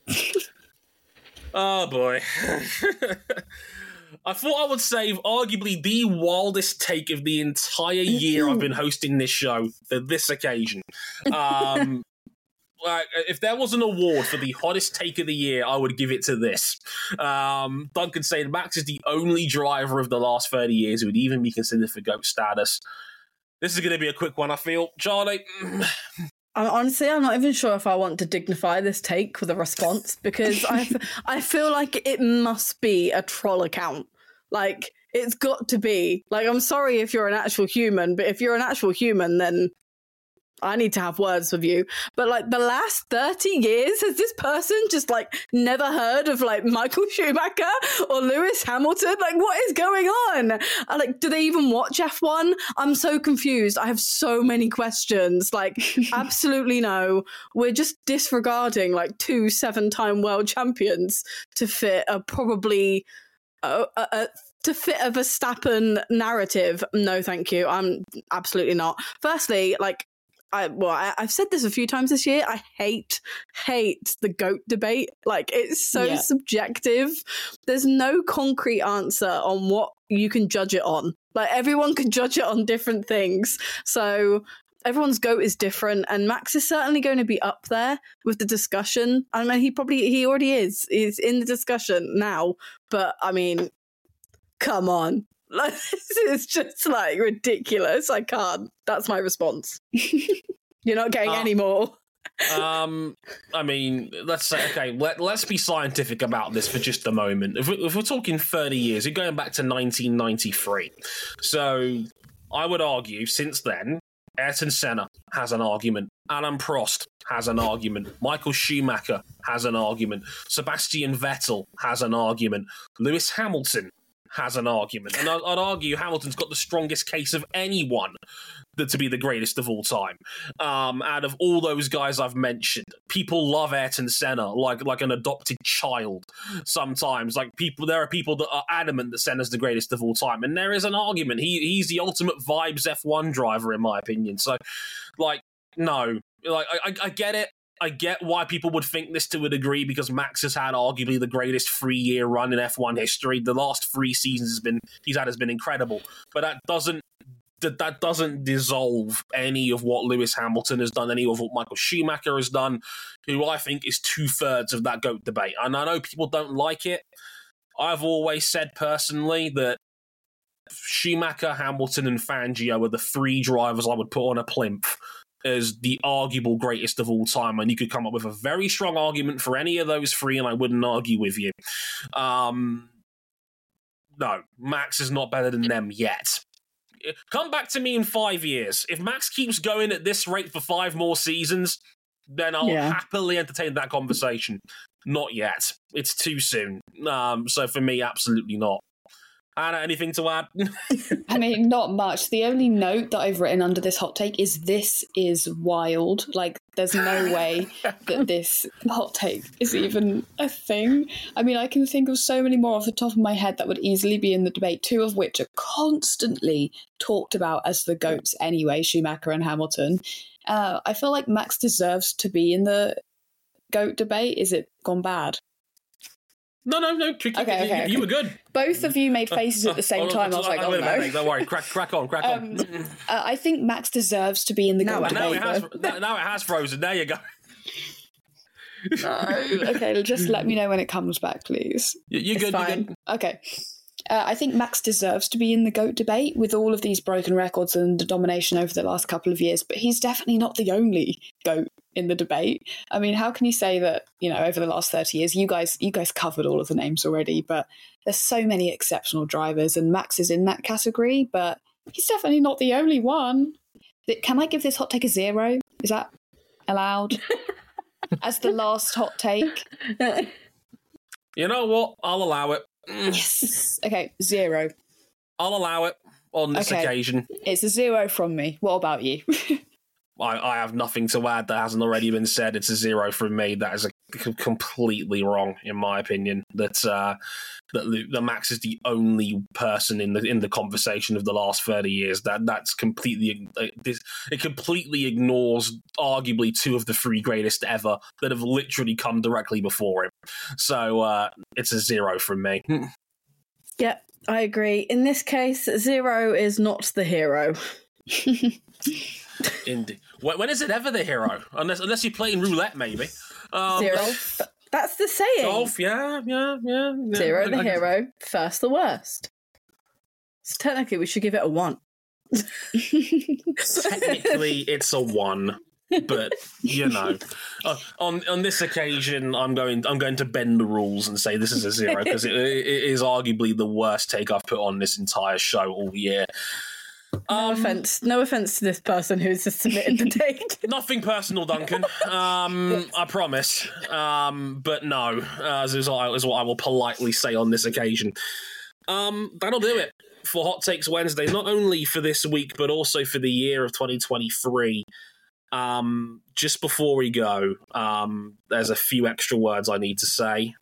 Oh, boy. I thought I would save arguably the wildest take of the entire year I've been hosting this show for this occasion. If there was an award for the hottest take of the year, I would give it to this. Duncan saying Max is the only driver of the last 30 years who would even be considered for GOAT status. This is going to be a quick one, I feel. Charlie? Honestly, I'm not even sure if I want to dignify this take with a response, because I feel like it must be a troll account. Like, it's got to be. Like, I'm sorry if you're an actual human, but if you're an actual human, then I need to have words with you. But like the last 30 years, has this person just like never heard of like Michael Schumacher or Lewis Hamilton? Like, what is going on? Like, do they even watch F1? I'm so confused. I have so many questions. Like, absolutely no. We're just disregarding like 2 7-time world champions to fit a probably to fit a Verstappen narrative. No, thank you. I'm absolutely not. Firstly, like, I've said this a few times this year. I hate the GOAT debate. Like, it's so subjective. There's no concrete answer on what you can judge it on. Like, everyone can judge it on different things. So everyone's GOAT is different, and Max is certainly going to be up there with the discussion. I mean, he already is. He's in the discussion now. But I mean, come on. Like, this is just like ridiculous. I can't. That's my response. You're not getting any more. I mean, let's say, okay, let's be scientific about this for just a moment. If we're talking 30 years, you're going back to 1993. So I would argue since then, Ayrton Senna has an argument. Alain Prost has an argument. Michael Schumacher has an argument. Sebastian Vettel has an argument. Lewis Hamilton has an argument. And I'd argue Hamilton's got the strongest case of anyone to be the greatest of all time. Out of all those guys I've mentioned, people love Ayrton Senna like an adopted child sometimes. Like, there are people that are adamant that Senna's the greatest of all time. And there is an argument. He's the ultimate vibes F1 driver, in my opinion. So, like, no. Like, I get it. I get why people would think this to a degree, because Max has had arguably the greatest 3-year run in F1 history. The last 3 seasons has been incredible, but that doesn't dissolve any of what Lewis Hamilton has done, any of what Michael Schumacher has done, who I think is 2/3 of that GOAT debate. And I know people don't like it. I've always said personally that Schumacher, Hamilton, and Fangio are the 3 drivers I would put on a plinth as the arguable greatest of all time, and you could come up with a very strong argument for any of those three, and I wouldn't argue with you. No, Max is not better than them yet. Come back to me in 5 years. If Max keeps going at this rate for 5 more seasons, then I'll happily entertain that conversation. Not yet. It's too soon. So for me, absolutely not. Anna, anything to add? I mean, not much. The only note that I've written under this hot take is this is wild. Like, there's no way that this hot take is even a thing. I mean, I can think of so many more off the top of my head that would easily be in the debate, 2 of which are constantly talked about as the GOATs anyway, Schumacher and Hamilton. I feel like Max deserves to be in the GOAT debate. Is it gone bad? No. Okay. You were good. Both of you made faces at the same time. I was like, oh no. Don't worry, crack on. I think Max deserves to be in the GOAT debate. Now it has frozen. There you go. No. Okay, just let me know when it comes back, please. You're good. You're good. Okay. I think Max deserves to be in the GOAT debate with all of these broken records and the domination over the last couple of years, but he's definitely not the only GOAT in the debate. I mean, how can you say that, over the last 30 years, you guys covered all of the names already, but there's so many exceptional drivers, and Max is in that category, but he's definitely not the only one. Can I give this hot take a 0? Is that allowed? As the last hot take? You know what? I'll allow it. Yes. Okay, 0. I'll allow it on this occasion. It's a 0 from me. What about you? I have nothing to add that hasn't already been said. It's a 0 from me. That is completely wrong, in my opinion. That Max is the only person in the conversation of the last 30 years. That's completely it completely ignores arguably 2 of the 3 greatest ever that have literally come directly before him. So it's a 0 from me. Yep, I agree. In this case, 0 is not the hero. Indeed. When is it ever the hero? Unless you're playing roulette, maybe. 0. That's the saying. Golf, yeah. 0 the hero, first the worst. So technically, we should give it a 1. Technically, it's a 1, but on this occasion, I'm going to bend the rules and say this is a 0 because it is arguably the worst take I've put on this entire show all year. No offense to this person who's just submitted the take. Nothing personal, Duncan. I promise. But no, is what I will politely say on this occasion. That'll do it for Hot Takes Wednesday, not only for this week, but also for the year of 2023. Just before we go, there's a few extra words I need to say.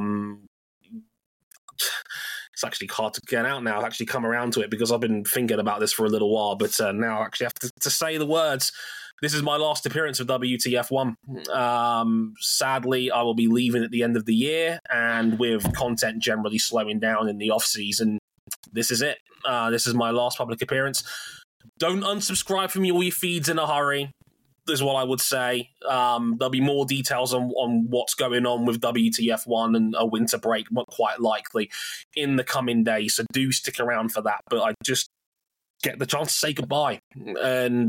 It's actually hard to get out now. I've actually come around to it because I've been thinking about this for a little while, but now I actually have to say the words. This is my last appearance of WTF1. Sadly, I will be leaving at the end of the year, and with content generally slowing down in the off-season, this is it. This is my last public appearance. Don't unsubscribe from all your feeds in a hurry, is what I would say. There'll be more details on what's going on with WTF1 and a winter break, quite likely, in the coming days. So do stick around for that. But I just get the chance to say goodbye. And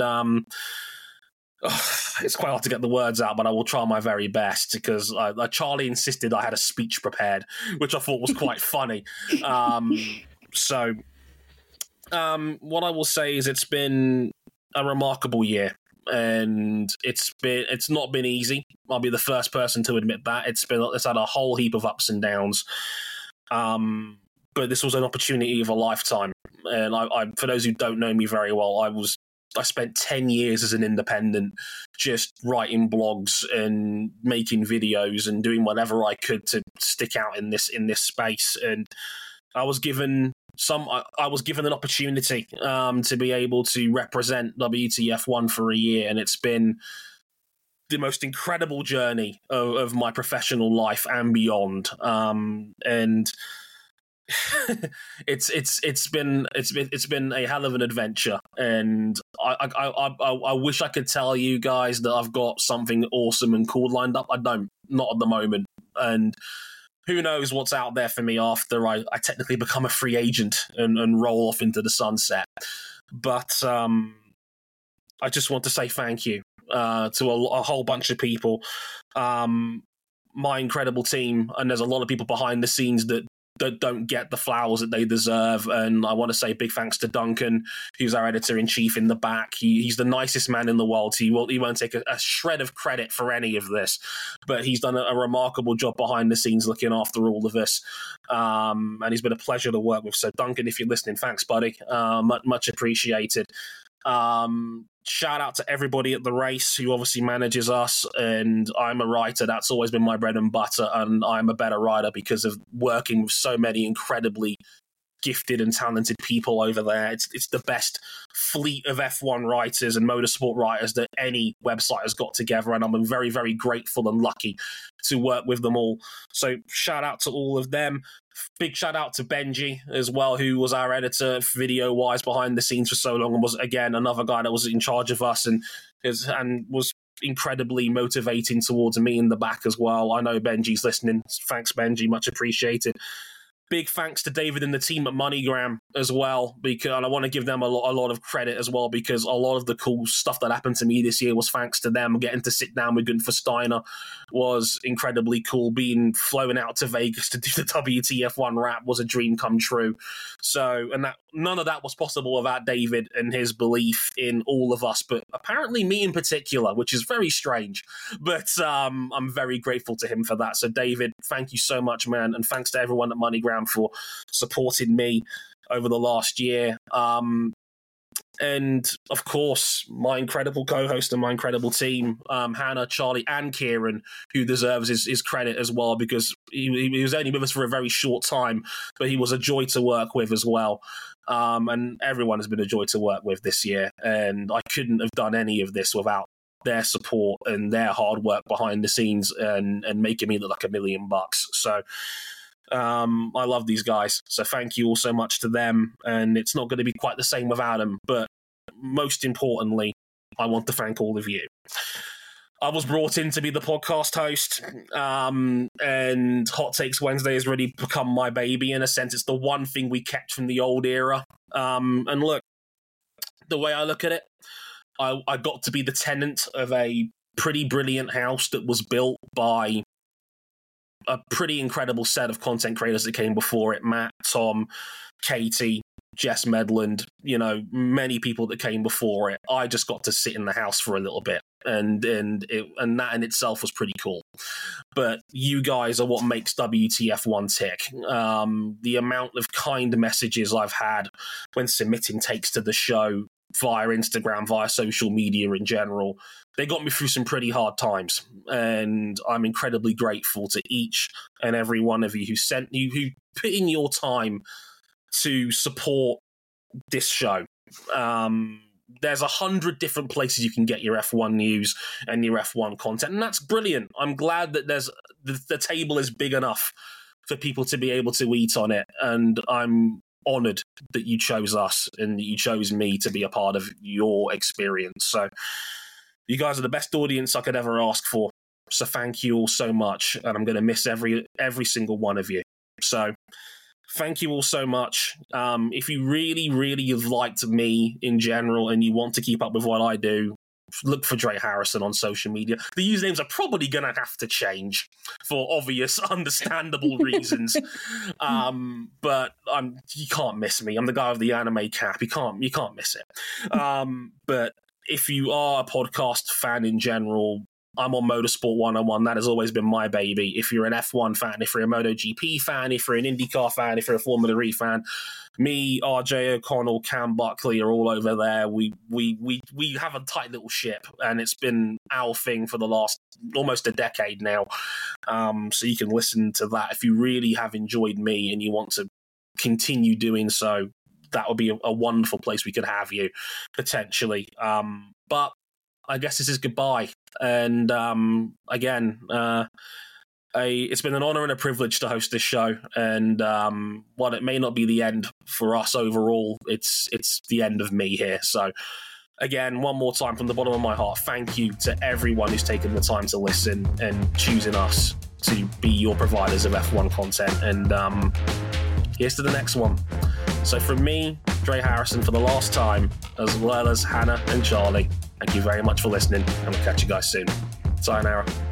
it's quite hard to get the words out, but I will try my very best because Charlie insisted I had a speech prepared, which I thought was quite funny. So what I will say is it's been a remarkable year. And it's not been easy. I'll be the first person to admit that. It's had a whole heap of ups and downs. But this was an opportunity of a lifetime. And I for those who don't know me very well, I spent 10 years as an independent, just writing blogs and making videos and doing whatever I could to stick out in this space. And I was given an opportunity to be able to represent WTF1 for a year, and it's been the most incredible journey of my professional life and beyond. And it's been a hell of an adventure, and I wish I could tell you guys that I've got something awesome and cool lined up. I don't, not at the moment, and who knows what's out there for me after I technically become a free agent and roll off into the sunset. But I just want to say thank you to a whole bunch of people. My incredible team, and there's a lot of people behind the scenes that don't get the flowers that they deserve. And I want to say big thanks to Duncan, who's our editor-in-chief in the back. He's the nicest man in the world. He won't take a shred of credit for any of this, but he's done a remarkable job behind the scenes looking after all of this. And he's been a pleasure to work with. So Duncan, if you're listening, thanks, buddy. Much appreciated. Shout out to everybody at the race who obviously manages us, and I'm a writer. That's always been my bread and butter, and I'm a better writer because of working with so many incredibly gifted and talented people over there. It's the best fleet of F1 writers and motorsport writers that any website has got together, and I'm very, very grateful and lucky to work with them all. So shout out to all of them. Big shout out to Benji as well, who was our editor video-wise behind the scenes for so long, and was, again, another guy that was in charge of us and was incredibly motivating towards me in the back as well. I know Benji's listening. Thanks, Benji. Much appreciated. Big thanks to David and the team at MoneyGram as well, because I want to give them a lot of credit as well, because a lot of the cool stuff that happened to me this year was thanks to them. Getting to sit down with Gunther Steiner was incredibly cool. Being flown out to Vegas to do the WTF1 wrap was a dream come true. So, and none of that was possible without David and his belief in all of us, but apparently me in particular, which is very strange. But I'm very grateful to him for that. So, David, thank you so much, man, and thanks to everyone at MoneyGram for supporting me over the last year. And of course, my incredible co-host and my incredible team, Hannah, Charlie, and Kieran, who deserves his credit as well, because he was only with us for a very short time, but he was a joy to work with as well. And everyone has been a joy to work with this year. And I couldn't have done any of this without their support and their hard work behind the scenes and making me look like $1 million. So I love these guys, so thank you all so much to them, and it's not going to be quite the same without them, but most importantly, I want to thank all of you. I was brought in to be the podcast host, and Hot Takes Wednesday has really become my baby. In a sense, it's the one thing we kept from the old era. And look, the way I look at it, I got to be the tenant of a pretty brilliant house that was built by a pretty incredible set of content creators that came before it. Matt, Tom, Katie, Jess Medland, many people that came before it. I just got to sit in the house for a little bit, and that in itself was pretty cool. But you guys are what makes WTF1 tick. The amount of kind messages I've had when submitting takes to the show via Instagram, via social media in general, they got me through some pretty hard times, and I'm incredibly grateful to each and every one of you who put in your time to support this show. There's 100 different places you can get your F1 news and your F1 content, and that's brilliant. I'm glad that the table is big enough for people to be able to eat on it, and I'm honored that you chose us and that you chose me to be a part of your experience. So you guys are the best audience I could ever ask for. So thank you all so much, and I'm going to miss every single one of you. So thank you all so much. If you really, really have liked me in general and you want to keep up with what I do, look for Dre Harrison on social media. The usernames are probably going to have to change for obvious, understandable reasons. But you can't miss me. I'm the guy with the anime cap. You can't miss it. But if you are a podcast fan in general, I'm on Motorsport 101. That has always been my baby. If you're an F1 fan, if you're a MotoGP fan, if you're an IndyCar fan, if you're a Formula E fan, me, RJ O'Connell, Cam Buckley are all over there. We have a tight little ship, and it's been our thing for the last almost a decade now. So you can listen to that if you really have enjoyed me and you want to continue doing so. That would be a wonderful place we could have you, potentially. But I guess this is goodbye. And again, it's been an honor and a privilege to host this show. And while it may not be the end for us overall, it's the end of me here. So again, one more time from the bottom of my heart, thank you to everyone who's taken the time to listen and choosing us to be your providers of F1 content. And here's to the next one. So from me, Dre Harrison, for the last time, as well as Hannah and Charlie, thank you very much for listening, and we'll catch you guys soon. Sayonara.